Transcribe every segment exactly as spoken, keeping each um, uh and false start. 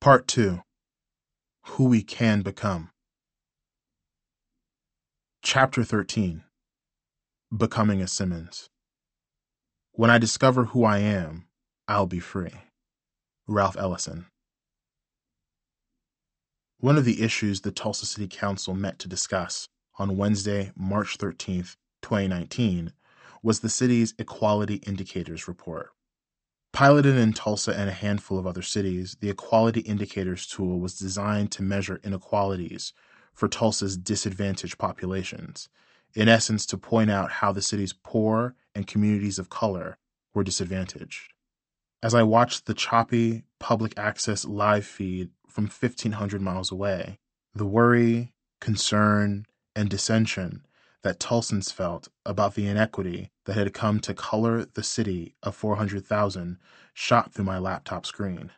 Part two. Who We Can Become. Chapter thirteen. Becoming a Simmons. When I discover who I am, I'll be free. Ralph Ellison. One of the issues the Tulsa City Council met to discuss on Wednesday, March thirteenth, twenty nineteen, was the city's Equality Indicators Report. Piloted in Tulsa and a handful of other cities, the Equality Indicators tool was designed to measure inequalities for Tulsa's disadvantaged populations, in essence to point out how the city's poor and communities of color were disadvantaged. As I watched the choppy public access live feed from fifteen hundred miles away, the worry, concern, and dissension that Tulsans felt about the inequity that had come to color the city of four hundred thousand shot through my laptop screen.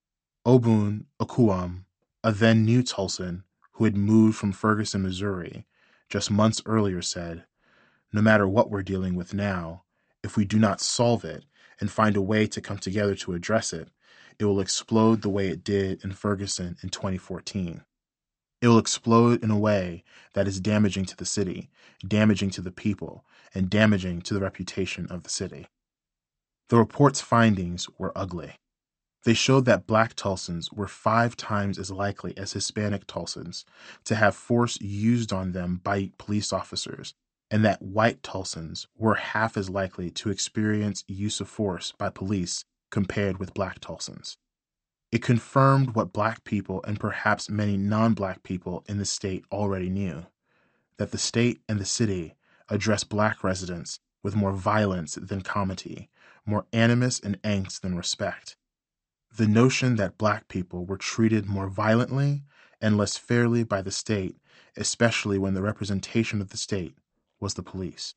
Obun Okuam, a then new Tulsan who had moved from Ferguson, Missouri, just months earlier said, "No matter what we're dealing with now, if we do not solve it and find a way to come together to address it, it will explode the way it did in Ferguson in twenty fourteen. It will explode in a way that is damaging to the city, damaging to the people, and damaging to the reputation of the city." The report's findings were ugly. They showed that Black Tulsans were five times as likely as Hispanic Tulsans to have force used on them by police officers, and that white Tulsans were half as likely to experience use of force by police compared with Black Tulsans. It confirmed what Black people and perhaps many non-Black people in the state already knew, that the state and the city address Black residents with more violence than comity, more animus and angst than respect. The notion that Black people were treated more violently and less fairly by the state, especially when the representation of the state was the police.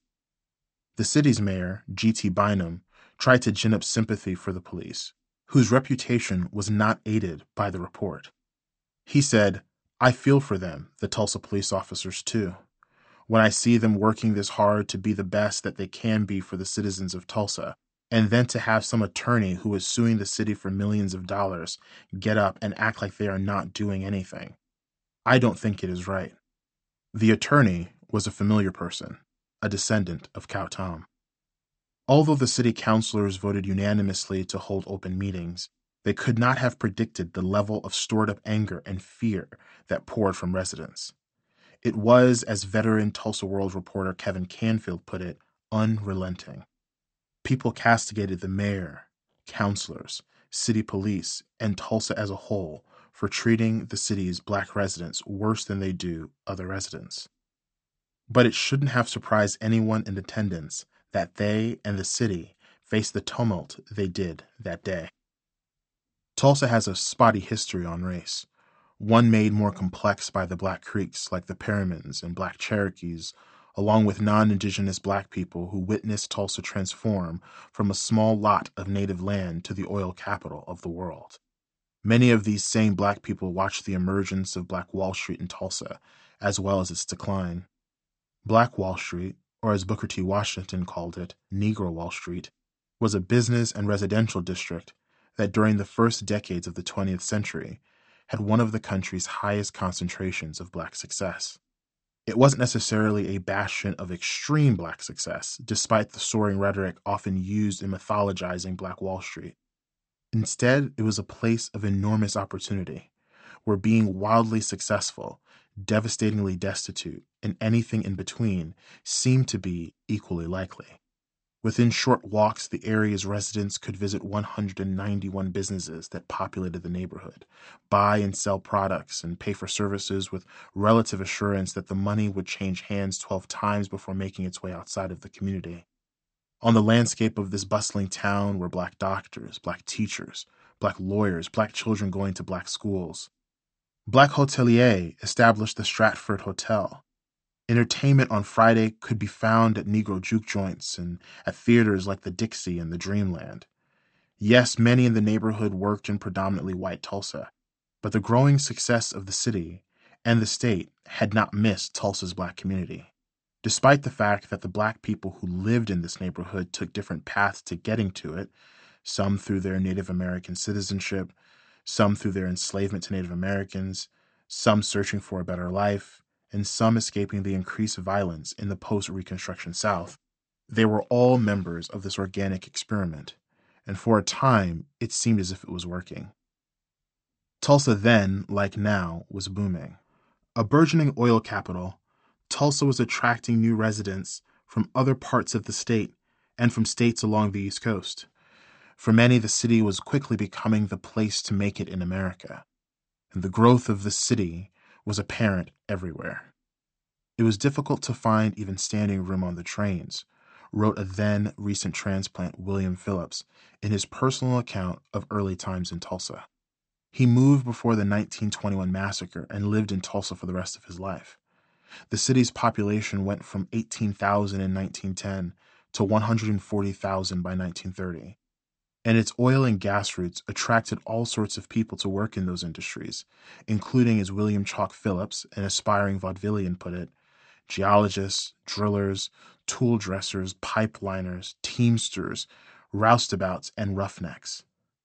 The city's mayor, G T Bynum, tried to gin up sympathy for the police, whose reputation was not aided by the report. He said, "I feel for them, the Tulsa police officers, too. When I see them working this hard to be the best that they can be for the citizens of Tulsa, and then to have some attorney who is suing the city for millions of dollars get up and act like they are not doing anything. I don't think it is right." The attorney was a familiar person, a descendant of Cow Tom. Although the city councilors voted unanimously to hold open meetings, they could not have predicted the level of stored-up anger and fear that poured from residents. It was, as veteran Tulsa World reporter Kevin Canfield put it, unrelenting. People castigated the mayor, councilors, city police, and Tulsa as a whole for treating the city's Black residents worse than they do other residents. But it shouldn't have surprised anyone in attendance that they and the city faced the tumult they did that day. Tulsa has a spotty history on race, one made more complex by the Black Creeks like the Perrimans and Black Cherokees, along with non-indigenous Black people who witnessed Tulsa transform from a small lot of native land to the oil capital of the world. Many of these same Black people watched the emergence of Black Wall Street in Tulsa, as well as its decline. Black Wall Street, or as Booker T. Washington called it, Negro Wall Street, was a business and residential district that during the first decades of the twentieth century had one of the country's highest concentrations of Black success. It wasn't necessarily a bastion of extreme Black success, despite the soaring rhetoric often used in mythologizing Black Wall Street. Instead, it was a place of enormous opportunity, where being wildly successful, devastatingly destitute, and anything in between seemed to be equally likely. Within short walks, the area's residents could visit one hundred ninety-one businesses that populated the neighborhood, buy and sell products, and pay for services with relative assurance that the money would change hands twelve times before making its way outside of the community. On the landscape of this bustling town were Black doctors, Black teachers, Black lawyers, Black children going to Black schools. Black hotelier established the Stratford Hotel. Entertainment on Friday could be found at Negro juke joints and at theaters like the Dixie and the Dreamland. Yes, many in the neighborhood worked in predominantly white Tulsa, but the growing success of the city and the state had not missed Tulsa's Black community. Despite the fact that the Black people who lived in this neighborhood took different paths to getting to it, some through their Native American citizenship, some through their enslavement to Native Americans, some searching for a better life, and some escaping the increased violence in the post-Reconstruction South. They were all members of this organic experiment, and for a time, it seemed as if it was working. Tulsa then, like now, was booming. A burgeoning oil capital, Tulsa was attracting new residents from other parts of the state and from states along the East Coast. For many, the city was quickly becoming the place to make it in America, and the growth of the city was apparent everywhere. It was difficult to find even standing room on the trains, wrote a then recent transplant William Phillips in his personal account of early times in Tulsa. He moved before the nineteen twenty-one massacre and lived in Tulsa for the rest of his life. The city's population went from eighteen thousand in nineteen ten to one hundred forty thousand by nineteen thirty. And its oil and gas routes attracted all sorts of people to work in those industries, including, as William Chalk Phillips, an aspiring vaudevillian, put it, geologists, drillers, tool dressers, pipeliners, teamsters, roustabouts, and roughnecks.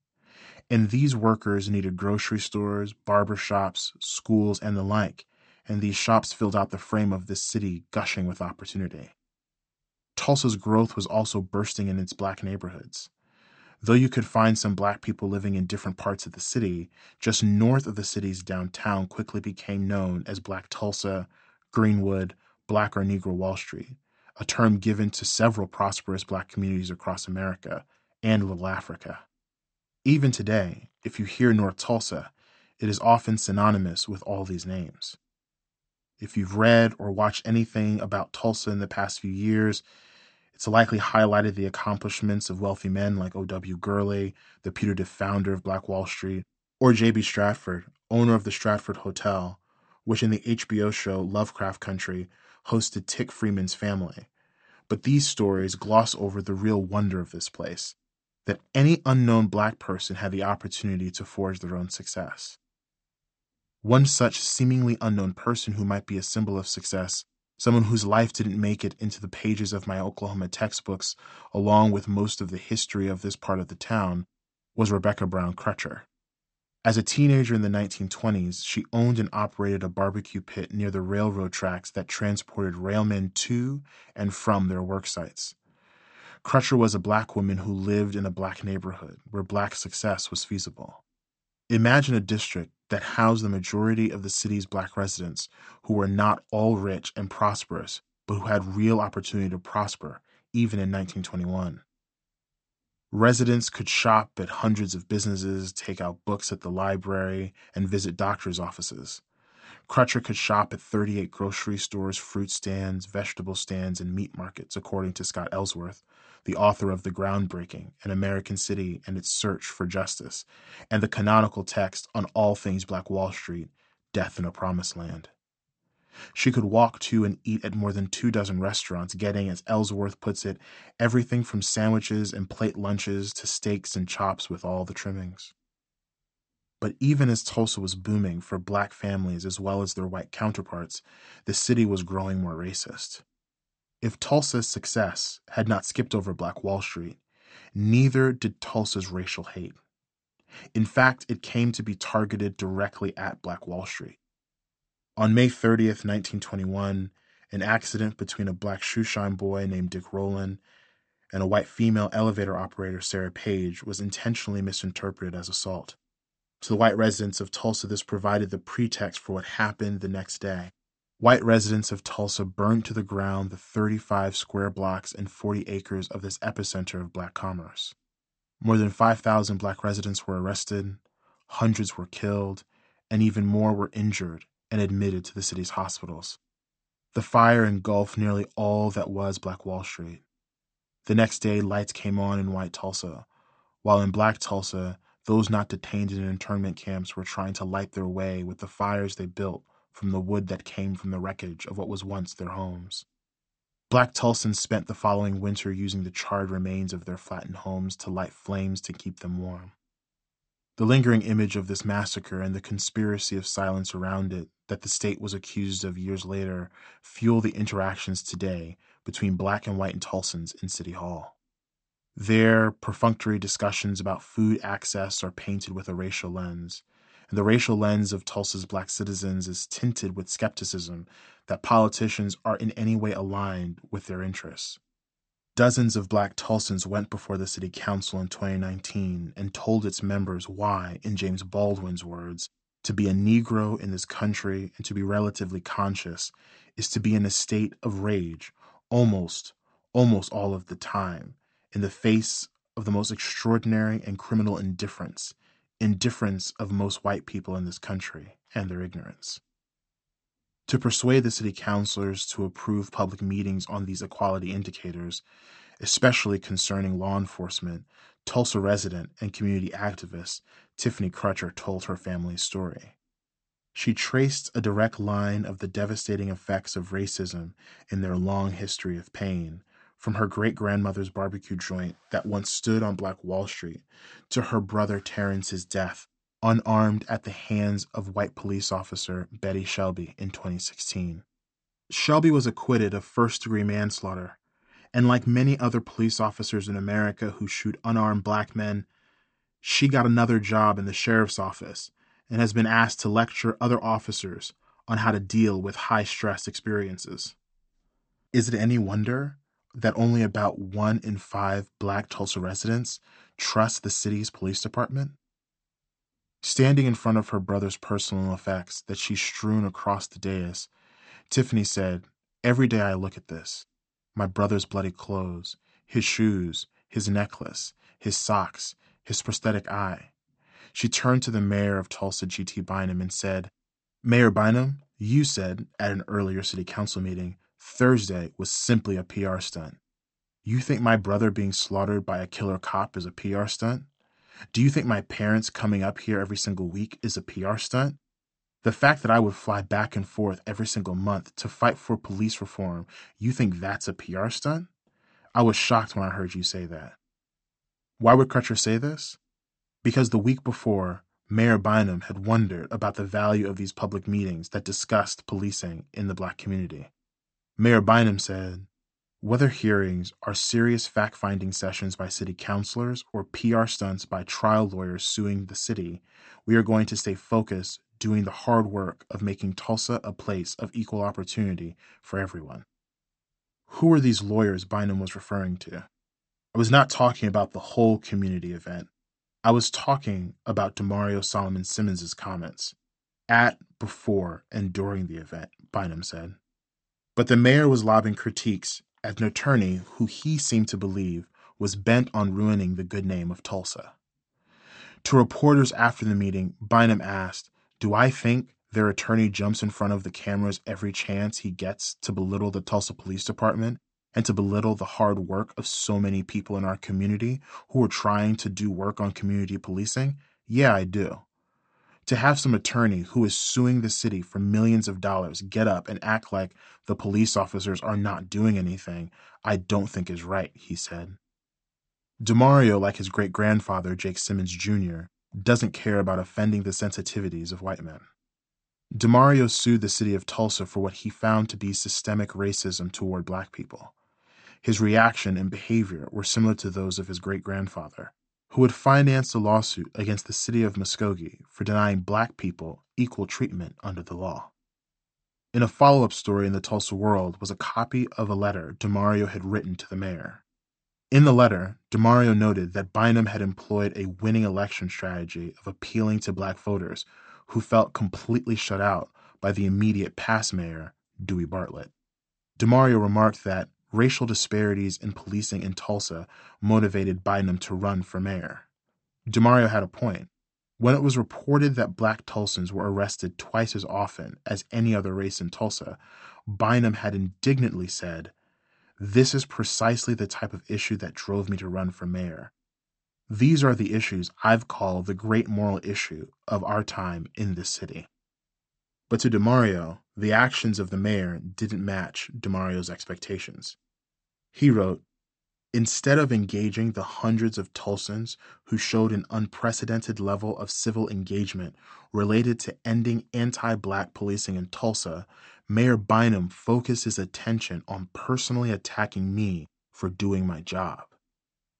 And these workers needed grocery stores, barber shops, schools, and the like, and these shops filled out the frame of this city gushing with opportunity. Tulsa's growth was also bursting in its black neighborhoods. Though you could find some black people living in different parts of the city, just north of the city's downtown quickly became known as Black Tulsa, Greenwood, Black or Negro Wall Street, a term given to several prosperous black communities across America and Little Africa. Even today, if you hear North Tulsa, it is often synonymous with all these names. If you've read or watched anything about Tulsa in the past few years, it's likely highlighted the accomplishments of wealthy men like O W Gurley, the putative founder of Black Wall Street, or J B Stratford, owner of the Stratford Hotel, which in the H B O show Lovecraft Country hosted Tick Freeman's family. But these stories gloss over the real wonder of this place, that any unknown black person had the opportunity to forge their own success. One such seemingly unknown person who might be a symbol of success, someone whose life didn't make it into the pages of my Oklahoma textbooks, along with most of the history of this part of the town, was Rebecca Brown Crutcher. As a teenager in the nineteen twenties, she owned and operated a barbecue pit near the railroad tracks that transported railmen to and from their work sites. Crutcher was a black woman who lived in a black neighborhood where black success was feasible. Imagine a district that housed the majority of the city's black residents who were not all rich and prosperous, but who had real opportunity to prosper, even in nineteen twenty-one. Residents could shop at hundreds of businesses, take out books at the library, and visit doctors' offices. Crutcher could shop at thirty-eight grocery stores, fruit stands, vegetable stands, and meat markets, according to Scott Ellsworth, the author of The Groundbreaking, An American City and Its Search for Justice, and the canonical text on all things Black Wall Street, Death in a Promised Land. She could walk to and eat at more than two dozen restaurants, getting, as Ellsworth puts it, everything from sandwiches and plate lunches to steaks and chops with all the trimmings. But even as Tulsa was booming for black families as well as their white counterparts, the city was growing more racist. If Tulsa's success had not skipped over Black Wall Street, neither did Tulsa's racial hate. In fact, it came to be targeted directly at Black Wall Street. On May thirtieth, nineteen twenty-one, an accident between a black shoeshine boy named Dick Rowland and a white female elevator operator, Sarah Page, was intentionally misinterpreted as assault. To the white residents of Tulsa, this provided the pretext for what happened the next day. White residents of Tulsa burned to the ground the thirty-five square blocks and forty acres of this epicenter of black commerce. More than five thousand black residents were arrested, hundreds were killed, and even more were injured and admitted to the city's hospitals. The fire engulfed nearly all that was Black Wall Street. The next day, lights came on in white Tulsa, while in black Tulsa, those not detained in internment camps were trying to light their way with the fires they built from the wood that came from the wreckage of what was once their homes. Black Tulsans spent the following winter using the charred remains of their flattened homes to light flames to keep them warm. The lingering image of this massacre and the conspiracy of silence around it that the state was accused of years later fuel the interactions today between black and white Tulsans in City Hall. Their perfunctory discussions about food access are painted with a racial lens, and the racial lens of Tulsa's black citizens is tinted with skepticism that politicians are in any way aligned with their interests. Dozens of black Tulsans went before the city council in twenty nineteen and told its members why, in James Baldwin's words, to be a Negro in this country and to be relatively conscious is to be in a state of rage almost, almost all of the time, in the face of the most extraordinary and criminal indifference, indifference of most white people in this country and their ignorance. To persuade the city councilors to approve public meetings on these equality indicators, especially concerning law enforcement, Tulsa resident and community activist Tiffany Crutcher told her family's story. She traced a direct line of the devastating effects of racism in their long history of pain, from her great-grandmother's barbecue joint that once stood on Black Wall Street to her brother Terrence's death, unarmed at the hands of white police officer Betty Shelby in twenty sixteen. Shelby was acquitted of first-degree manslaughter, and like many other police officers in America who shoot unarmed black men, she got another job in the sheriff's office and has been asked to lecture other officers on how to deal with high-stress experiences. Is it any wonder that only about one in five black Tulsa residents trust the city's police department? Standing in front of her brother's personal effects that she strewn across the dais, Tiffany said, "Every day I look at this, my brother's bloody clothes, his shoes, his necklace, his socks, his prosthetic eye." She turned to the mayor of Tulsa, G T Bynum, and said, "Mayor Bynum, you said at an earlier city council meeting Thursday was simply a P R stunt. You think my brother being slaughtered by a killer cop is a P R stunt? Do you think my parents coming up here every single week is a P R stunt? The fact that I would fly back and forth every single month to fight for police reform, you think that's a P R stunt?" I was shocked when I heard you say that. Why would Crutcher say this? Because the week before, Mayor Bynum had wondered about the value of these public meetings that discussed policing in the black community. Mayor Bynum said, "Whether hearings are serious fact-finding sessions by city councilors or P R stunts by trial lawyers suing the city, we are going to stay focused doing the hard work of making Tulsa a place of equal opportunity for everyone." Who were these lawyers Bynum was referring to? I was not talking about the whole community event. I was talking about Demario Solomon Simmons' comments at, before, and during the event, Bynum said. But the mayor was lobbing critiques at an attorney who he seemed to believe was bent on ruining the good name of Tulsa. To reporters after the meeting, Bynum asked, "Do I think their attorney jumps in front of the cameras every chance he gets to belittle the Tulsa Police Department and to belittle the hard work of so many people in our community who are trying to do work on community policing? Yeah, I do." To have some attorney who is suing the city for millions of dollars get up and act like the police officers are not doing anything, I don't think is right, he said. Demario, like his great-grandfather, Jake Simmons Junior, doesn't care about offending the sensitivities of white men. Demario sued the city of Tulsa for what he found to be systemic racism toward black people. His reaction and behavior were similar to those of his great-grandfather, who had financed a lawsuit against the city of Muskogee for denying black people equal treatment under the law. In a follow-up story in the Tulsa World was a copy of a letter Demario had written to the mayor. In the letter, Demario noted that Bynum had employed a winning election strategy of appealing to black voters who felt completely shut out by the immediate past mayor, Dewey Bartlett. Demario remarked that racial disparities in policing in Tulsa motivated Bynum to run for mayor. Demario had a point. When it was reported that black Tulsans were arrested twice as often as any other race in Tulsa, Bynum had indignantly said, "This is precisely the type of issue that drove me to run for mayor. These are the issues I've called the great moral issue of our time in this city." But to Demario, the actions of the mayor didn't match Demario's expectations. He wrote, "Instead of engaging the hundreds of Tulsans who showed an unprecedented level of civil engagement related to ending anti-black policing in Tulsa, Mayor Bynum focused his attention on personally attacking me for doing my job."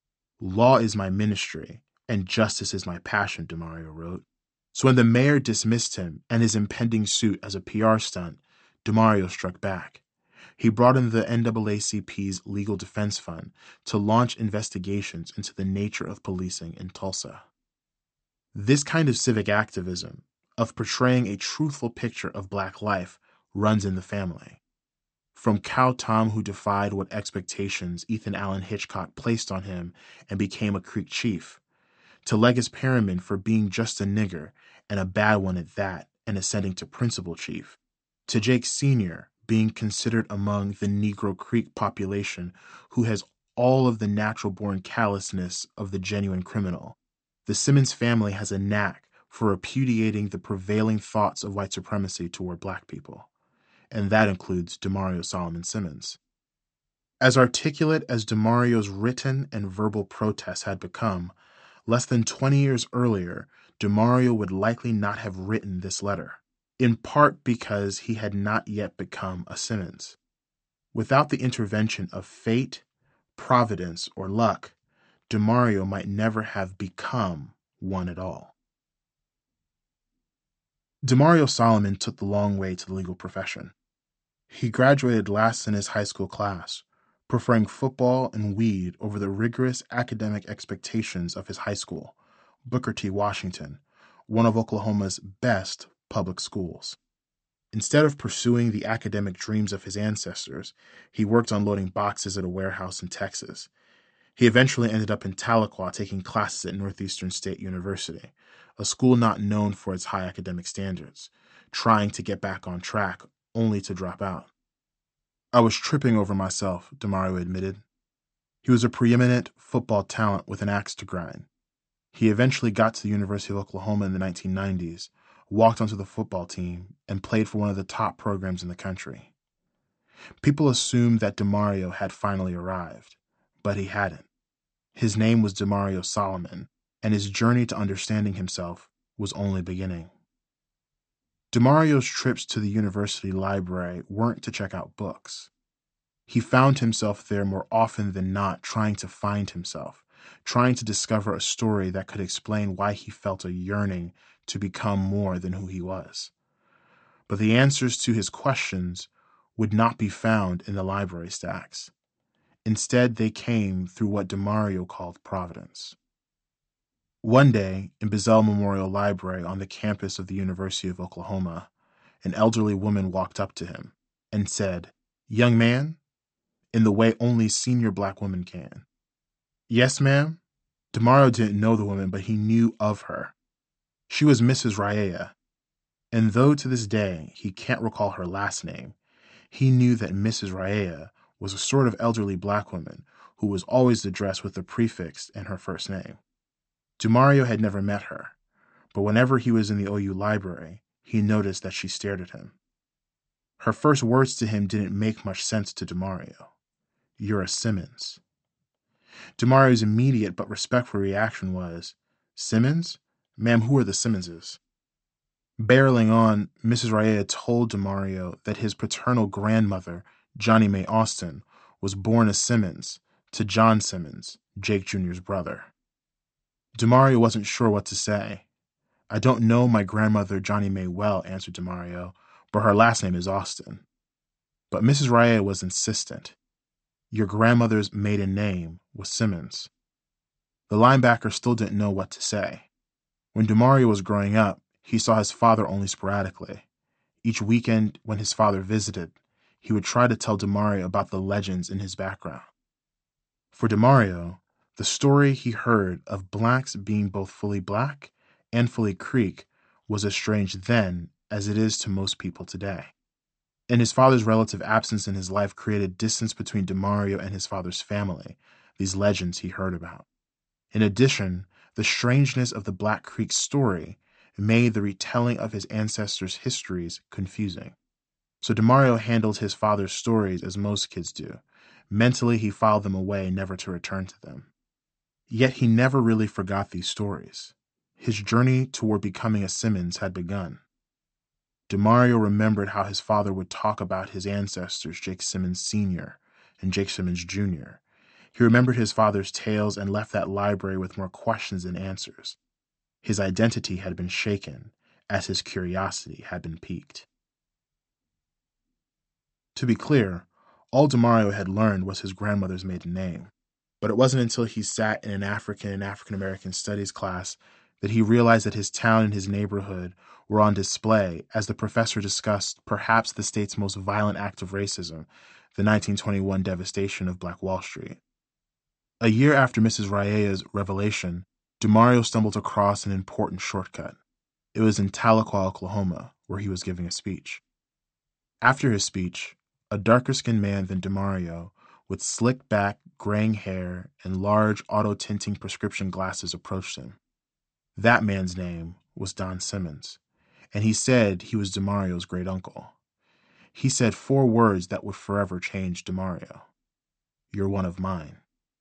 "Law is my ministry, and justice is my passion," DeMario wrote. So when the mayor dismissed him and his impending suit as a P R stunt, DeMario struck back. He brought in the N double A C P's Legal Defense Fund to launch investigations into the nature of policing in Tulsa. This kind of civic activism, of portraying a truthful picture of black life, runs in the family. From Cow Tom, who defied what expectations Ethan Allen Hitchcock placed on him and became a Creek chief, to Legis Perriman for being just a nigger, and a bad one at that, and ascending to principal chief, to Jake Senior being considered among the Negro Creek population who has all of the natural-born callousness of the genuine criminal. The Simmons family has a knack for repudiating the prevailing thoughts of white supremacy toward black people, and that includes DeMario Solomon Simmons. As articulate as DeMario's written and verbal protests had become, less than twenty years earlier, DeMario would likely not have written this letter, in part because he had not yet become a Simmons. Without the intervention of fate, providence, or luck, DeMario might never have become one at all. DeMario Solomon took the long way to the legal profession. He graduated last in his high school class, preferring football and weed over the rigorous academic expectations of his high school, Booker T. Washington, one of Oklahoma's best public schools. Instead of pursuing the academic dreams of his ancestors, he worked unloading boxes at a warehouse in Texas. He eventually ended up in Tahlequah taking classes at Northeastern State University, a school not known for its high academic standards, trying to get back on track, only to drop out. "I was tripping over myself," DeMario admitted. He was a preeminent football talent with an axe to grind. He eventually got to the University of Oklahoma in the nineteen nineties, walked onto the football team, and played for one of the top programs in the country. People assumed that DeMario had finally arrived, but he hadn't. His name was DeMario Solomon, and his journey to understanding himself was only beginning. DeMario's trips to the university library weren't to check out books. He found himself there more often than not trying to find himself, trying to discover a story that could explain why he felt a yearning to become more than who he was. But the answers to his questions would not be found in the library stacks. Instead, they came through what DeMario called providence. One day, in Bezell Memorial Library on the campus of the University of Oklahoma, an elderly woman walked up to him and said, "Young man," in the way only senior black women can. "Yes, ma'am?" DeMario didn't know the woman, but he knew of her. She was Missus Raya, and though to this day he can't recall her last name, he knew that Missus Raya was a sort of elderly black woman who was always addressed with the prefix in her first name. DeMario had never met her, but whenever he was in the O U library, he noticed that she stared at him. Her first words to him didn't make much sense to DeMario. "You're a Simmons." DeMario's immediate but respectful reaction was, "Simmons? Ma'am, who are the Simmonses?" Barreling on, Missus Raya told DeMario that his paternal grandmother, Johnny Mae Austin, was born a Simmons to John Simmons, Jake Junior's brother. DeMario wasn't sure what to say. "I don't know my grandmother Johnny Mae well," answered DeMario, "but her last name is Austin." But Missus Raya was insistent. "Your grandmother's maiden name was Simmons." The linebacker still didn't know what to say. When DeMario was growing up, he saw his father only sporadically. Each weekend when his father visited, he would try to tell DeMario about the legends in his background. For DeMario, the story he heard of blacks being both fully black and fully Creek was as strange then as it is to most people today. And his father's relative absence in his life created distance between DeMario and his father's family, these legends he heard about. In addition, the strangeness of the Black Creek story made the retelling of his ancestors' histories confusing. So DeMario handled his father's stories as most kids do. Mentally, he filed them away, never to return to them. Yet he never really forgot these stories. His journey toward becoming a Simmons had begun. DeMario remembered how his father would talk about his ancestors, Jake Simmons Senior and Jake Simmons Junior He remembered his father's tales and left that library with more questions than answers. His identity had been shaken, as his curiosity had been piqued. To be clear, all DeMario had learned was his grandmother's maiden name, but it wasn't until he sat in an African and African American studies class that he realized that his town and his neighborhood were on display as the professor discussed perhaps the state's most violent act of racism, the nineteen twenty-one devastation of Black Wall Street. A year after Missus Raya's revelation, DeMario stumbled across an important shortcut. It was in Tahlequah, Oklahoma, where he was giving a speech. After his speech, a darker-skinned man than DeMario, with slick-back, graying hair and large auto-tinting prescription glasses approached him. That man's name was Don Simmons, and he said he was DeMario's great-uncle. He said four words that would forever change DeMario. "You're one of mine."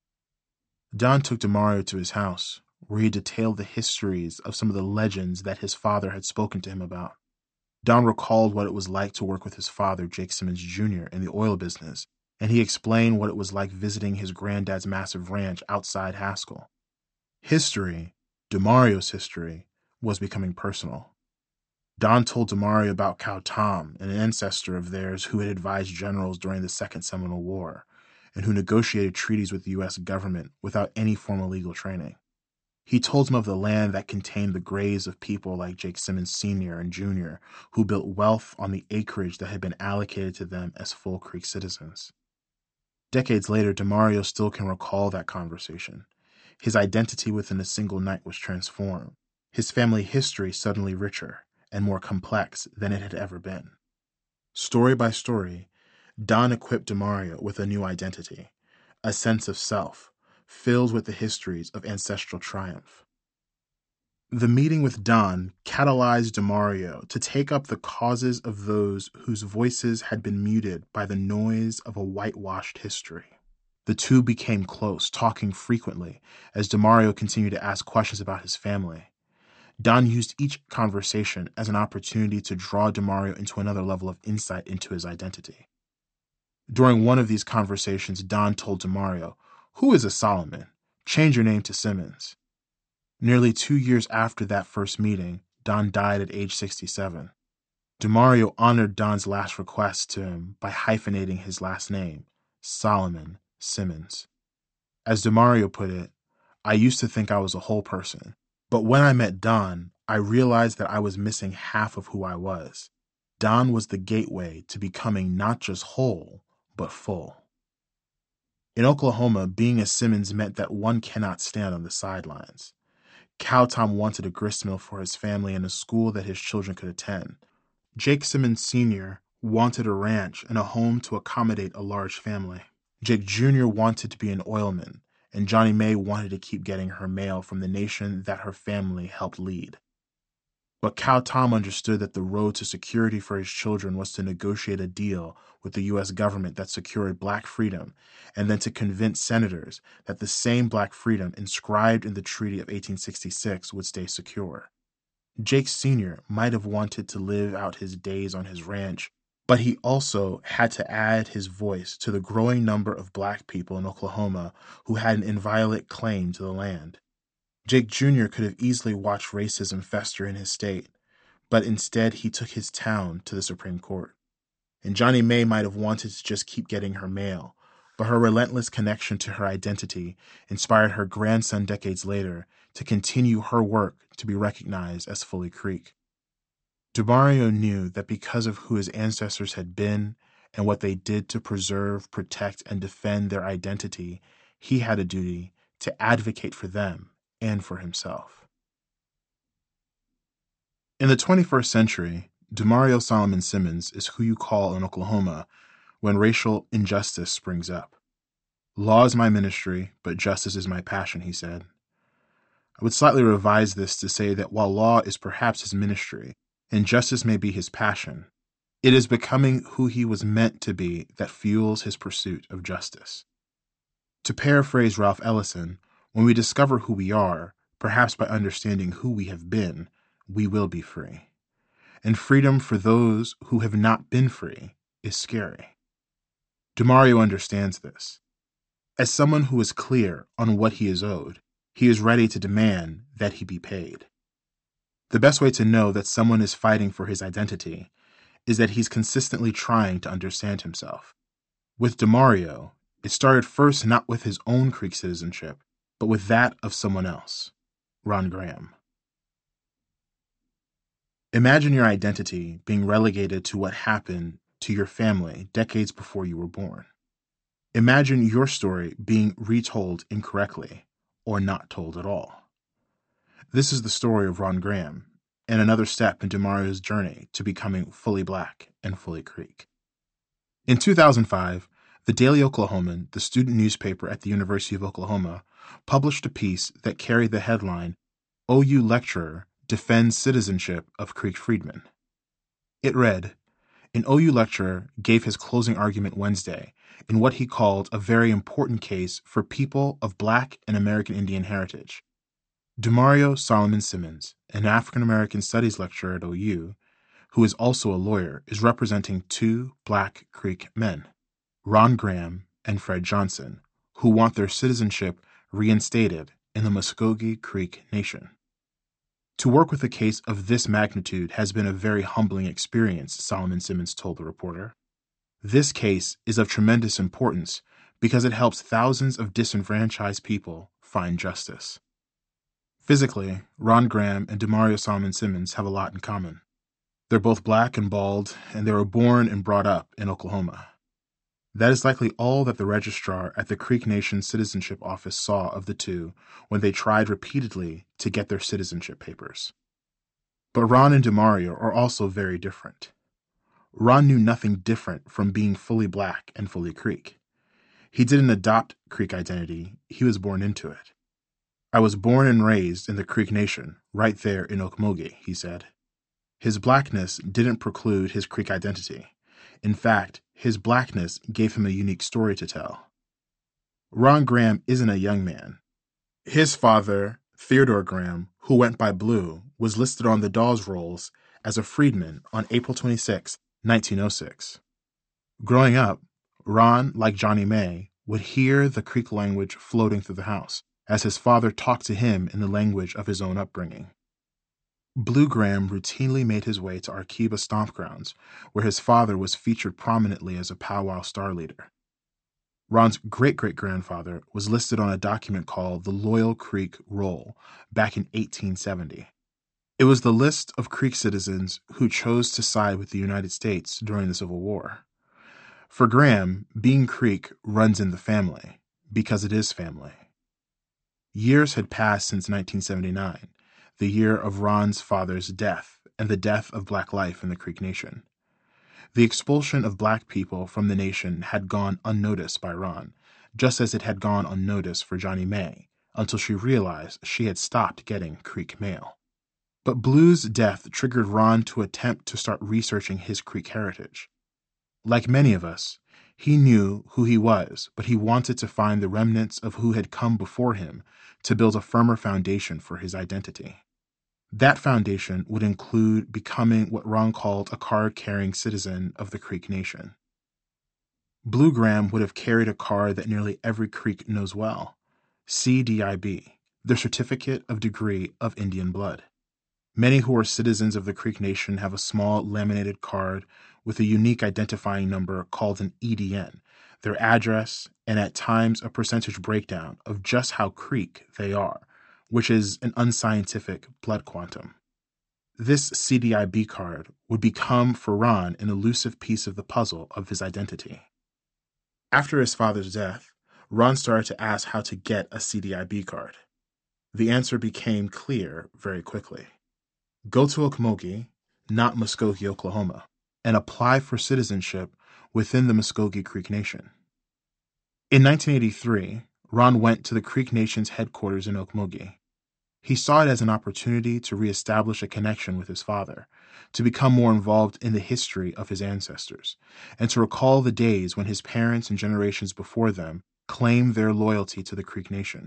Don took DeMario to his house, where he detailed the histories of some of the legends that his father had spoken to him about. Don recalled what it was like to work with his father, Jake Simmons Junior, in the oil business, and he explained what it was like visiting his granddad's massive ranch outside Haskell. History, DeMario's history, was becoming personal. Don told DeMario about Cow Tom, an ancestor of theirs who had advised generals during the Second Seminole War, and who negotiated treaties with the U S government without any formal legal training. He told him of the land that contained the graves of people like Jake Simmons Senior and Junior, who built wealth on the acreage that had been allocated to them as Full Creek citizens. Decades later, DeMario still can recall that conversation. His identity within a single night was transformed, his family history suddenly richer and more complex than it had ever been. Story by story, Don equipped DeMario with a new identity, a sense of self, filled with the histories of ancestral triumph. The meeting with Don catalyzed DeMario to take up the causes of those whose voices had been muted by the noise of a whitewashed history. The two became close, talking frequently, as DeMario continued to ask questions about his family. Don used each conversation as an opportunity to draw DeMario into another level of insight into his identity. During one of these conversations, Don told DeMario, "Who is a Solomon? Change your name to Simmons." Nearly two years after that first meeting, Don died at age sixty-seven. DeMario honored Don's last request to him by hyphenating his last name, Solomon Simmons. As DeMario put it, "I used to think I was a whole person, but when I met Don, I realized that I was missing half of who I was. Don was the gateway to becoming not just whole, but full." In Oklahoma, being a Simmons meant that one cannot stand on the sidelines. Cow Tom wanted a gristmill for his family and a school that his children could attend. Jake Simmons Senior wanted a ranch and a home to accommodate a large family. Jake Junior wanted to be an oilman, and Johnny Mae wanted to keep getting her mail from the nation that her family helped lead. But Cow Tom understood that the road to security for his children was to negotiate a deal with the U S government that secured black freedom, and then to convince senators that the same black freedom inscribed in the Treaty of eighteen sixty-six would stay secure. Jake Senior might have wanted to live out his days on his ranch, but he also had to add his voice to the growing number of black people in Oklahoma who had an inviolate claim to the land. Jake Junior could have easily watched racism fester in his state, but instead he took his town to the Supreme Court. And Johnny Mae might have wanted to just keep getting her mail, but her relentless connection to her identity inspired her grandson decades later to continue her work to be recognized as Fully Creek. DeMario knew that because of who his ancestors had been and what they did to preserve, protect, and defend their identity, he had a duty to advocate for them and for himself. In the twenty-first century, DeMario Solomon Simmons is who you call in Oklahoma when racial injustice springs up. "Law is my ministry, but justice is my passion," he said. I would slightly revise this to say that while law is perhaps his ministry, and justice may be his passion, it is becoming who he was meant to be that fuels his pursuit of justice. To paraphrase Ralph Ellison, when we discover who we are, perhaps by understanding who we have been, we will be free. And freedom for those who have not been free is scary. DeMario understands this. As someone who is clear on what he is owed, he is ready to demand that he be paid. The best way to know that someone is fighting for his identity is that he's consistently trying to understand himself. With DeMario, it started first not with his own Creek citizenship, but with that of someone else, Ron Graham. Imagine your identity being relegated to what happened to your family decades before you were born. Imagine your story being retold incorrectly or not told at all. This is the story of Ron Graham and another step in DeMario's journey to becoming fully Black and fully Creek. In two thousand five, the Daily Oklahoman, the student newspaper at the University of Oklahoma, published a piece that carried the headline, "O U Lecturer Defends Citizenship of Creek Freedmen." It read, "An O U lecturer gave his closing argument Wednesday in what he called a very important case for people of Black and American Indian heritage. DeMario Solomon Simmons, an African-American studies lecturer at O U, who is also a lawyer, is representing two Black Creek men, Ron Graham and Fred Johnson, who want their citizenship reinstated in the Muskogee Creek Nation. To work with a case of this magnitude has been a very humbling experience," Solomon Simmons told the reporter. "This case is of tremendous importance because it helps thousands of disenfranchised people find justice." Physically, Ron Graham and DeMario Solomon Simmons have a lot in common. They're both Black and bald, and they were born and brought up in Oklahoma. That is likely all that the registrar at the Creek Nation Citizenship Office saw of the two when they tried repeatedly to get their citizenship papers. But Ron and DeMario are also very different. Ron knew nothing different from being fully Black and fully Creek. He didn't adopt Creek identity, he was born into it. "I was born and raised in the Creek Nation, right there in Okmulgee," he said. His Blackness didn't preclude his Creek identity. In fact, his Blackness gave him a unique story to tell. Ron Graham isn't a young man. His father, Theodore Graham, who went by Blue, was listed on the Dawes Rolls as a freedman on April twenty-sixth, nineteen oh six. Growing up, Ron, like Johnny May, would hear the Creek language floating through the house as his father talked to him in the language of his own upbringing. Blue Graham routinely made his way to Arkiba Stomp Grounds, where his father was featured prominently as a powwow star leader. Ron's great-great-grandfather was listed on a document called the Loyal Creek Roll back in eighteen seventy. It was the list of Creek citizens who chose to side with the United States during the Civil War. For Graham, being Creek runs in the family, because it is family. Years had passed since nineteen seventy-nine, the year of Ron's father's death and the death of Black life in the Creek Nation. The expulsion of Black people from the nation had gone unnoticed by Ron, just as it had gone unnoticed for Johnny May, until she realized she had stopped getting Creek mail. But Blue's death triggered Ron to attempt to start researching his Creek heritage. Like many of us, he knew who he was, but he wanted to find the remnants of who had come before him to build a firmer foundation for his identity. That foundation would include becoming what Ron called a card-carrying citizen of the Creek Nation. Blue Graham would have carried a card that nearly every Creek knows well, C D I B, their Certificate of Degree of Indian Blood. Many who are citizens of the Creek Nation have a small laminated card with a unique identifying number called an E D N, their address, and at times a percentage breakdown of just how Creek they are, which is an unscientific blood quantum. This C D I B card would become for Ron an elusive piece of the puzzle of his identity. After his father's death, Ron started to ask how to get a C D I B card. The answer became clear very quickly. Go to Okmulgee, not Muskogee, Oklahoma, and apply for citizenship within the Muskogee Creek Nation. In nineteen eighty-three, Ron went to the Creek Nation's headquarters in Okmulgee. He saw it as an opportunity to reestablish a connection with his father, to become more involved in the history of his ancestors, and to recall the days when his parents and generations before them claimed their loyalty to the Creek Nation.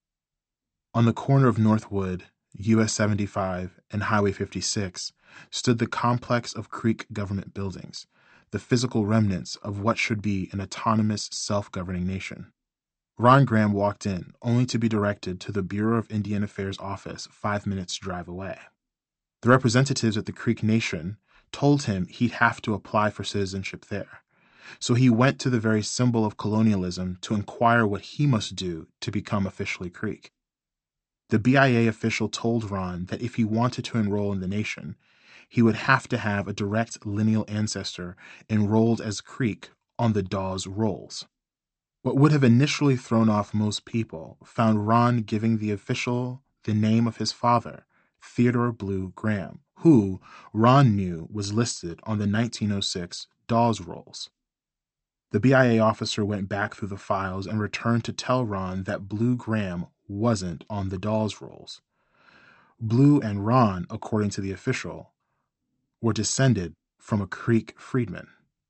On the corner of Northwood, U S seventy-five, and Highway fifty-six stood the complex of Creek government buildings, the physical remnants of what should be an autonomous, self-governing nation. Ron Graham walked in, only to be directed to the Bureau of Indian Affairs office five minutes' drive away. The representatives at the Creek Nation told him he'd have to apply for citizenship there, so he went to the very symbol of colonialism to inquire what he must do to become officially Creek. The B I A official told Ron that if he wanted to enroll in the nation, he would have to have a direct lineal ancestor enrolled as Creek on the Dawes rolls. What would have initially thrown off most people found Ron giving the official the name of his father, Theodore Blue Graham, who Ron knew was listed on the nineteen oh six Dawes rolls. The B I A officer went back through the files and returned to tell Ron that Blue Graham wasn't on the Dawes rolls. Blue and Ron, according to the official, were descended from a Creek freedman.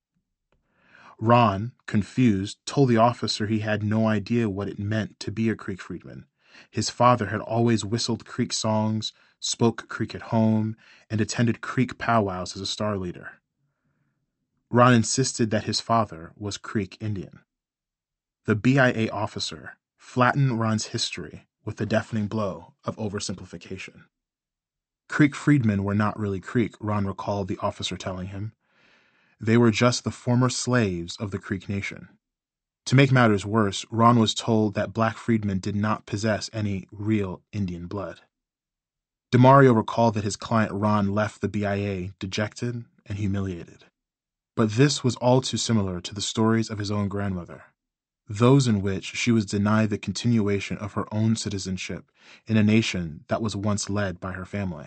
Ron, confused, told the officer he had no idea what it meant to be a Creek freedman. His father had always whistled Creek songs, spoke Creek at home, and attended Creek powwows as a star leader. Ron insisted that his father was Creek Indian. The B I A officer flattened Ron's history with the deafening blow of oversimplification. Creek freedmen were not really Creek, Ron recalled the officer telling him. They were just the former slaves of the Creek Nation. To make matters worse, Ron was told that black freedmen did not possess any real Indian blood. DeMario recalled that his client Ron left the B I A dejected and humiliated. But this was all too similar to the stories of his own grandmother, those in which she was denied the continuation of her own citizenship in a nation that was once led by her family.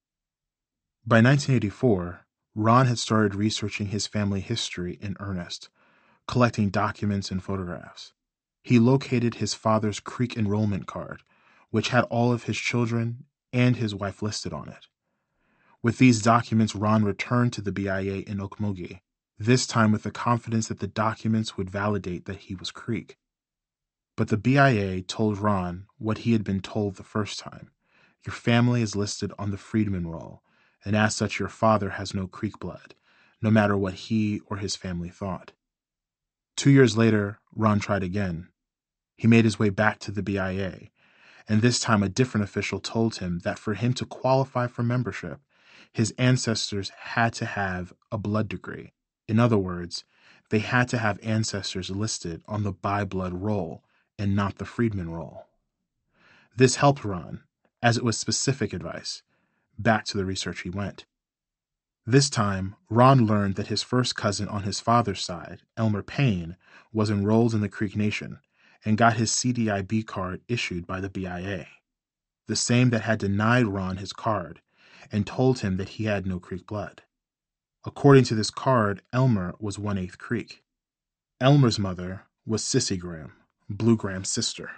By nineteen eighty-four, Ron had started researching his family history in earnest, collecting documents and photographs. He located his father's Creek enrollment card, which had all of his children and his wife listed on it. With these documents, Ron returned to the B I A in Okmulgee, this time with the confidence that the documents would validate that he was Creek. But the B I A told Ron what he had been told the first time. Your family is listed on the freedman roll, and as such your father has no Creek blood, no matter what he or his family thought. Two years later, Ron tried again. He made his way back to the B I A, and this time a different official told him that for him to qualify for membership, his ancestors had to have a blood degree. In other words, they had to have ancestors listed on the by-blood roll and not the freedman roll. This helped Ron, as it was specific advice. Back to the research he went. This time, Ron learned that his first cousin on his father's side, Elmer Payne, was enrolled in the Creek Nation and got his C D I B card issued by the B I A, the same that had denied Ron his card and told him that he had no Creek blood. According to this card, Elmer was one-eighth Creek. Elmer's mother was Sissy Graham, Blue Graham's sister.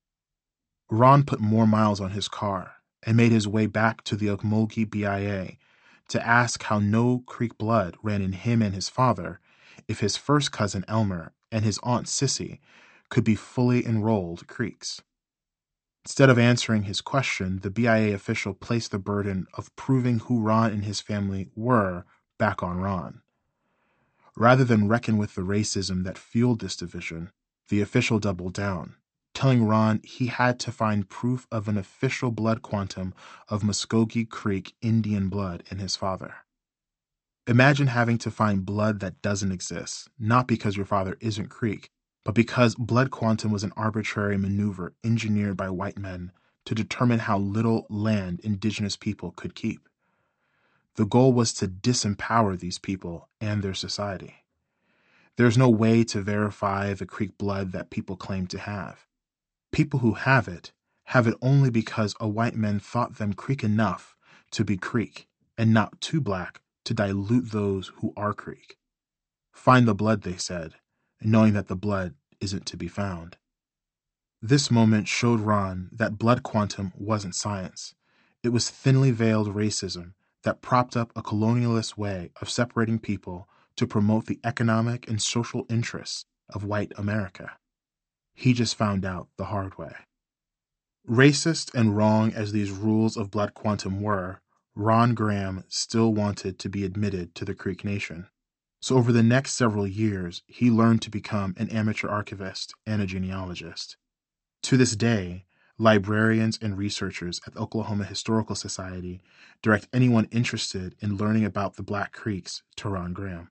Ron put more miles on his car and made his way back to the Okmulgee B I A to ask how no Creek blood ran in him and his father if his first cousin Elmer and his aunt Sissy could be fully enrolled Creeks. Instead of answering his question, the B I A official placed the burden of proving who Ron and his family were back on Ron. Rather than reckon with the racism that fueled this division, the official doubled down, telling Ron he had to find proof of an official blood quantum of Muskogee Creek Indian blood in his father. Imagine having to find blood that doesn't exist, not because your father isn't Creek, but because blood quantum was an arbitrary maneuver engineered by white men to determine how little land indigenous people could keep. The goal was to disempower these people and their society. There's no way to verify the Creek blood that people claim to have. People who have it have it only because a white man thought them Creek enough to be Creek and not too black to dilute those who are Creek. Find the blood, they said, knowing that the blood isn't to be found. This moment showed Ron that blood quantum wasn't science. It was thinly veiled racism that propped up a colonialist way of separating people to promote the economic and social interests of white America. He just found out the hard way. Racist and wrong as these rules of blood quantum were, Ron Graham still wanted to be admitted to the Creek Nation. So over the next several years, he learned to become an amateur archivist and a genealogist. To this day, librarians and researchers at the Oklahoma Historical Society direct anyone interested in learning about the Black Creeks to Ron Graham.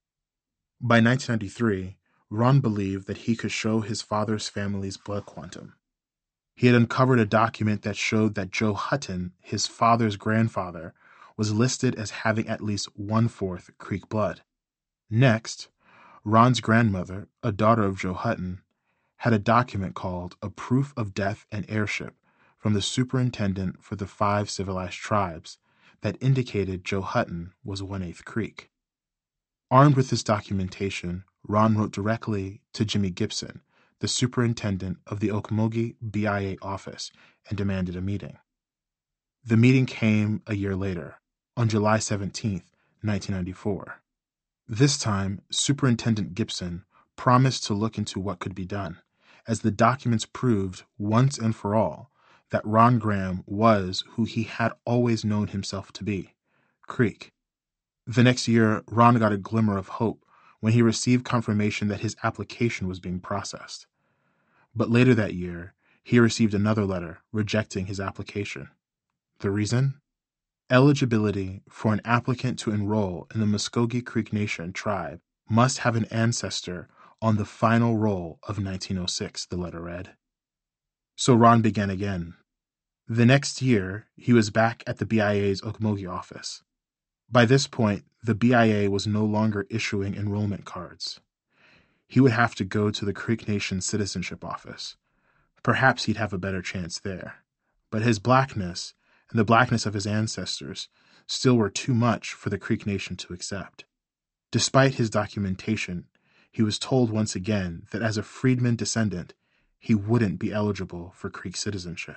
By nineteen ninety-three, Ron believed that he could show his father's family's blood quantum. He had uncovered a document that showed that Joe Hutton, his father's grandfather, was listed as having at least one-fourth Creek blood. Next, Ron's grandmother, a daughter of Joe Hutton, had a document called A Proof of Death and Heirship from the Superintendent for the Five Civilized Tribes that indicated Joe Hutton was one-eighth Creek. Armed with this documentation, Ron wrote directly to Jimmy Gibson, the superintendent of the Okmulgee B I A office, and demanded a meeting. The meeting came a year later, on July seventeenth, nineteen ninety-four. This time, Superintendent Gibson promised to look into what could be done, as the documents proved once and for all that Ron Graham was who he had always known himself to be, Creek. The next year, Ron got a glimmer of hope when he received confirmation that his application was being processed. But later that year, he received another letter rejecting his application. The reason? Eligibility for an applicant to enroll in the Muskogee Creek Nation tribe must have an ancestor on the final roll of nineteen oh six, the letter read. So Ron began again. The next year, he was back at the B I A's Okmulgee office. By this point, the B I A was no longer issuing enrollment cards. He would have to go to the Creek Nation Citizenship Office. Perhaps he'd have a better chance there. But his blackness, and the blackness of his ancestors, still were too much for the Creek Nation to accept. Despite his documentation, he was told once again that as a freedman descendant, he wouldn't be eligible for Creek citizenship.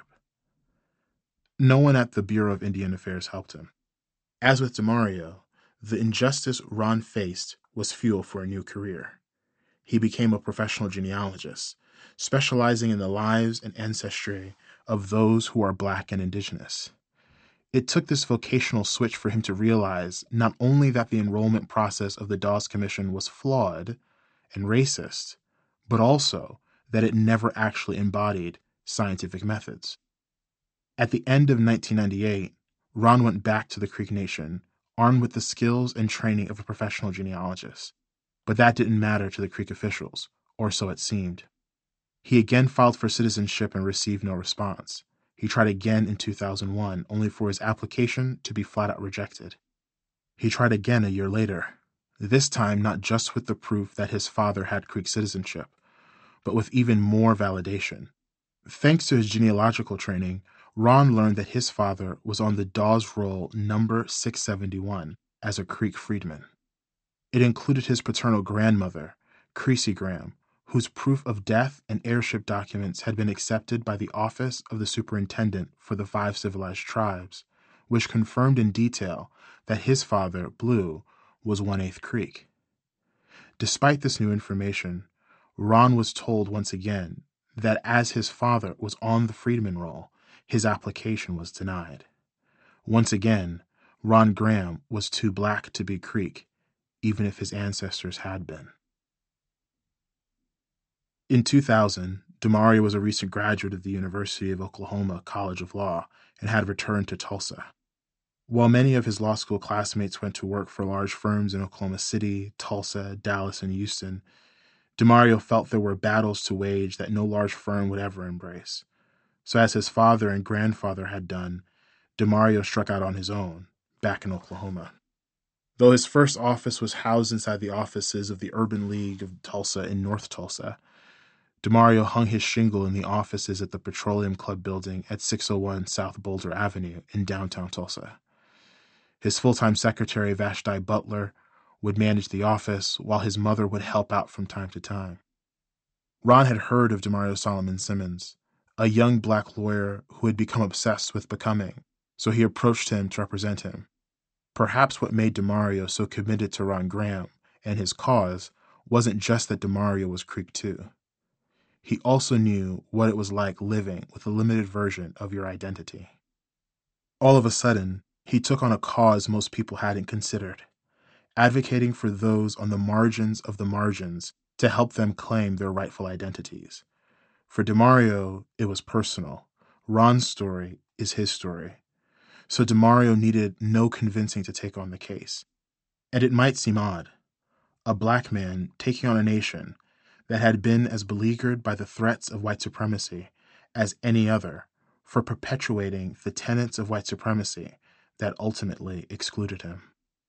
No one at the Bureau of Indian Affairs helped him. As with DeMario, the injustice Ron faced was fuel for a new career. He became a professional genealogist, specializing in the lives and ancestry of those who are Black and Indigenous. It took this vocational switch for him to realize not only that the enrollment process of the Dawes Commission was flawed and racist, but also that it never actually embodied scientific methods. At the end of nineteen ninety-eight, Ron went back to the Creek Nation, armed with the skills and training of a professional genealogist. But that didn't matter to the Creek officials, or so it seemed. He again filed for citizenship and received no response. He tried again in two thousand one, only for his application to be flat out rejected. He tried again a year later, this time not just with the proof that his father had Creek citizenship, but with even more validation. Thanks to his genealogical training, Ron learned that his father was on the Dawes roll number six seventy-one as a Creek freedman. It included his paternal grandmother, Creasy Graham, whose proof of death and heirship documents had been accepted by the Office of the Superintendent for the Five Civilized Tribes, which confirmed in detail that his father, Blue, was one-eighth Creek. Despite this new information, Ron was told once again that as his father was on the freedman roll, his application was denied. Once again, Ron Graham was too Black to be Creek, even if his ancestors had been. In two thousand, DeMario was a recent graduate of the University of Oklahoma College of Law and had returned to Tulsa. While many of his law school classmates went to work for large firms in Oklahoma City, Tulsa, Dallas, and Houston, DeMario felt there were battles to wage that no large firm would ever embrace. So as his father and grandfather had done, DeMario struck out on his own, back in Oklahoma. Though his first office was housed inside the offices of the Urban League of Tulsa in North Tulsa, DeMario hung his shingle in the offices at the Petroleum Club building at six oh one South Boulder Avenue in downtown Tulsa. His full-time secretary, Vashti Butler, would manage the office, while his mother would help out from time to time. Ron had heard of DeMario Solomon Simmons, a young Black lawyer who had become obsessed with becoming, so he approached him to represent him. Perhaps what made DeMario so committed to Ron Graham and his cause wasn't just that DeMario was Creek too. He also knew what it was like living with a limited version of your identity. All of a sudden, he took on a cause most people hadn't considered. advocating for those on the margins of the margins to help them claim their rightful identities. For DeMario, it was personal. Ron's story is his story. So DeMario needed no convincing to take on the case. And it might seem odd. A black man taking on a nation that had been as beleaguered by the threats of white supremacy as any other for perpetuating the tenets of white supremacy that ultimately excluded him.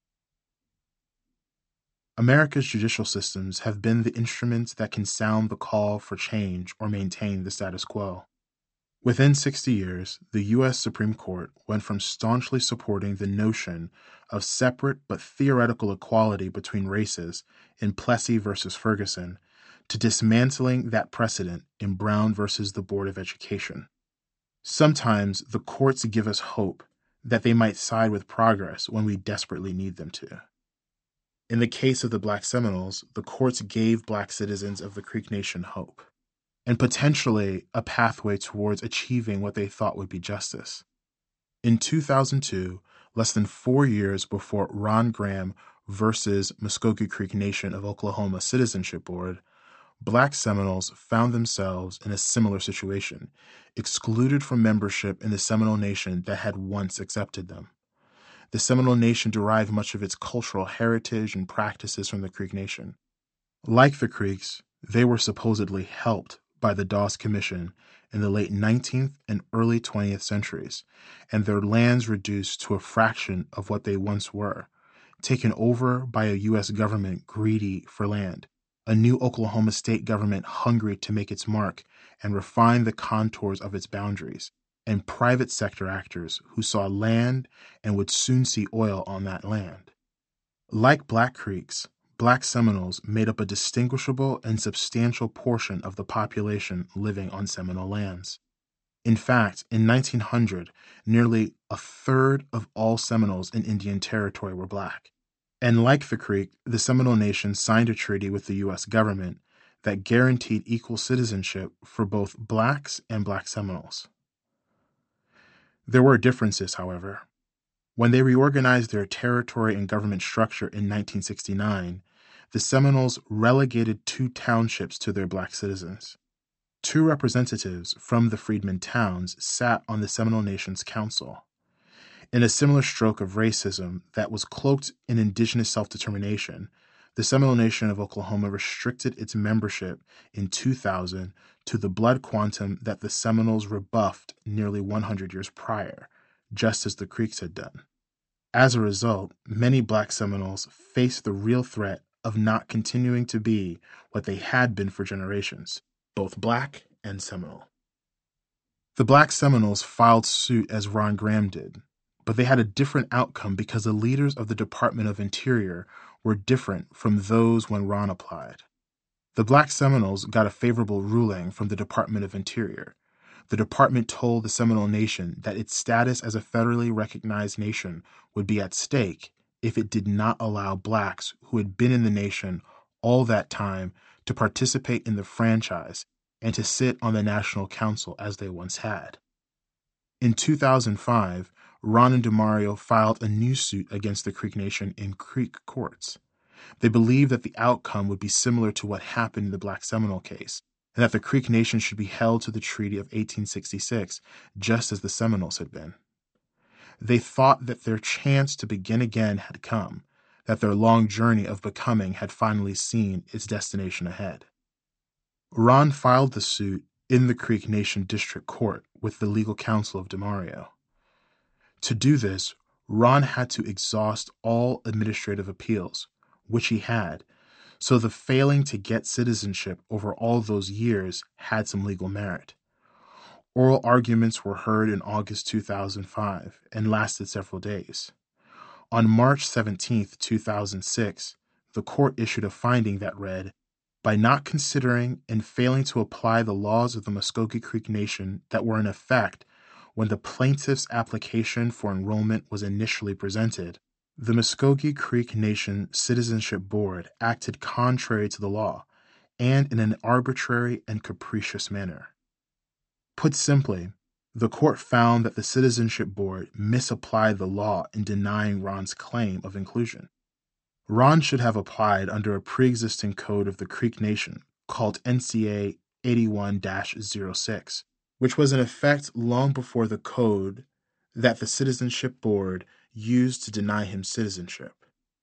America's judicial systems have been the instruments that can sound the call for change or maintain the status quo. Within sixty years, the U S Supreme Court went from staunchly supporting the notion of separate but theoretical equality between races in Plessy versus Ferguson to dismantling that precedent in Brown versus the Board of Education. Sometimes the courts give us hope that they might side with progress when we desperately need them to. In the case of the Black Seminoles, the courts gave Black citizens of the Creek Nation hope, and potentially a pathway towards achieving what they thought would be justice. In two thousand two, less than four years before Ron Graham versus Muskogee Creek Nation of Oklahoma Citizenship Board, Black Seminoles found themselves in a similar situation, excluded from membership in the Seminole Nation that had once accepted them. The Seminole Nation derived much of its cultural heritage and practices from the Creek Nation. Like the Creeks, they were supposedly helped by the Dawes Commission in the late nineteenth and early twentieth centuries, and their lands reduced to a fraction of what they once were, taken over by a U S government greedy for land, a new Oklahoma state government hungry to make its mark and refine the contours of its boundaries, and private sector actors who saw land and would soon see oil on that land. Like Black Creeks, Black Seminoles made up a distinguishable and substantial portion of the population living on Seminole lands. In fact, in nineteen hundred, nearly a third of all Seminoles in Indian Territory were Black. And like the Creek, the Seminole Nation signed a treaty with the U S government that guaranteed equal citizenship for both Blacks and Black Seminoles. There were differences, however. When they reorganized their territory and government structure in nineteen sixty-nine, the Seminoles relegated two townships to their Black citizens. Two representatives from the freedmen towns sat on the Seminole Nation's council. In a similar stroke of racism that was cloaked in indigenous self-determination, the Seminole Nation of Oklahoma restricted its membership in two thousand to the blood quantum that the Seminoles rebuffed nearly one hundred years prior, just as the Creeks had done. As a result, many Black Seminoles faced the real threat of not continuing to be what they had been for generations, both Black and Seminole. The Black Seminoles filed suit as Ron Graham did, but they had a different outcome because the leaders of the Department of Interior were different from those when Ron applied. The Black Seminoles got a favorable ruling from the Department of Interior. The department told the Seminole Nation that its status as a federally recognized nation would be at stake if it did not allow Blacks who had been in the nation all that time to participate in the franchise and to sit on the National Council as they once had. In two thousand five, Ron and DeMario filed a new suit against the Creek Nation in Creek courts. They believed that the outcome would be similar to what happened in the Black Seminole case, and that the Creek Nation should be held to the Treaty of eighteen sixty-six, just as the Seminoles had been. They thought that their chance to begin again had come, that their long journey of becoming had finally seen its destination ahead. Ron filed the suit in the Creek Nation District Court with the legal counsel of DeMario. To do this, Ron had to exhaust all administrative appeals, which he had, so the failing to get citizenship over all those years had some legal merit. Oral arguments were heard in August two thousand five and lasted several days. On March seventeenth, two thousand six, the court issued a finding that read, "By not considering and failing to apply the laws of the Muskogee Creek Nation that were in effect when the plaintiff's application for enrollment was initially presented, the Muskogee Creek Nation Citizenship Board acted contrary to the law and in an arbitrary and capricious manner." Put simply, the court found that the Citizenship Board misapplied the law in denying Ron's claim of inclusion. Ron should have applied under a pre-existing code of the Creek Nation called N C A eighty-one dash oh six, which was in effect long before the code that the Citizenship Board used to deny him citizenship.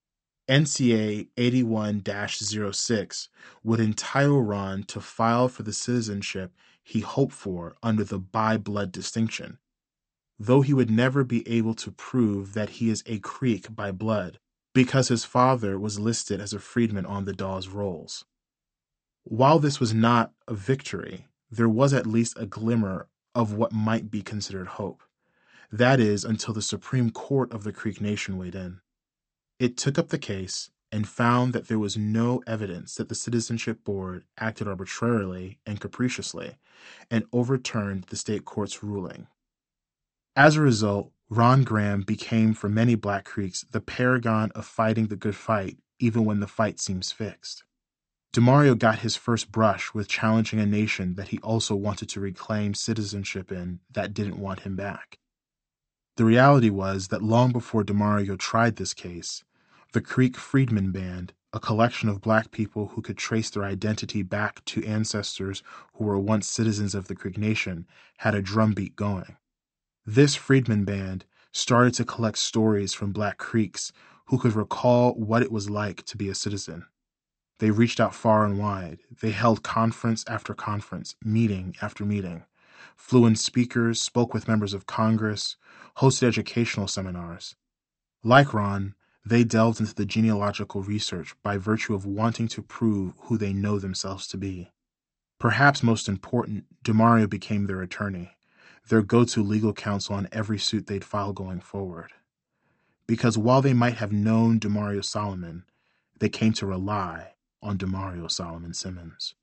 N C A eighty-one dash oh six would entitle Ron to file for the citizenship he hoped for under the by-blood distinction, though he would never be able to prove that he is a Creek by blood, because his father was listed as a freedman on the Dawes rolls. While this was not a victory, there was at least a glimmer of what might be considered hope. That is, until the Supreme Court of the Creek Nation weighed in. It took up the case and found that there was no evidence that the Citizenship Board acted arbitrarily and capriciously, and overturned the state court's ruling. As a result, Ron Graham became, for many Black Creeks, the paragon of fighting the good fight, even when the fight seems fixed. DeMario got his first brush with challenging a nation that he also wanted to reclaim citizenship in that didn't want him back. The reality was that long before DeMario tried this case, the Creek Freedmen Band, a collection of Black people who could trace their identity back to ancestors who were once citizens of the Creek Nation, had a drumbeat going. This Freedmen Band started to collect stories from Black Creeks who could recall what it was like to be a citizen. They reached out far and wide. They held conference after conference, meeting after meeting, flew in speakers, spoke with members of Congress, hosted educational seminars. Like Ron, they delved into the genealogical research by virtue of wanting to prove who they know themselves to be. Perhaps most important, DeMario became their attorney, their go-to legal counsel on every suit they'd file going forward. Because while they might have known DeMario Solomon, they came to rely on DeMario Solomon Simmons.